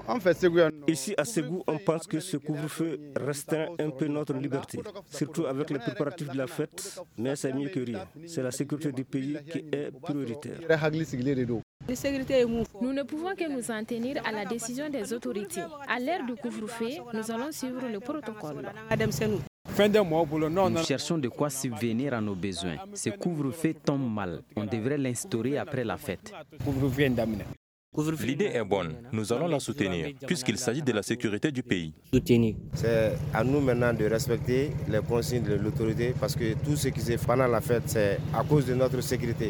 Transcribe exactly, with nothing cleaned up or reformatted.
Ici à Ségou, on pense que ce couvre-feu restreint un peu notre liberté, surtout avec les préparatifs de la fête, mais c'est mieux que rien. C'est la sécurité du pays qui est prioritaire. Nous ne pouvons que nous en tenir à la décision des autorités. À l'ère du couvre-feu, nous allons suivre le protocole. Nous cherchons de quoi subvenir à nos besoins. Ce couvre-feu tombe mal. On devrait l'instaurer après la fête. L'idée est bonne, nous allons la soutenir, puisqu'il s'agit de la sécurité du pays. C'est à nous maintenant de respecter les consignes de l'autorité, parce que tout ce qui se fait pendant la fête, c'est à cause de notre sécurité.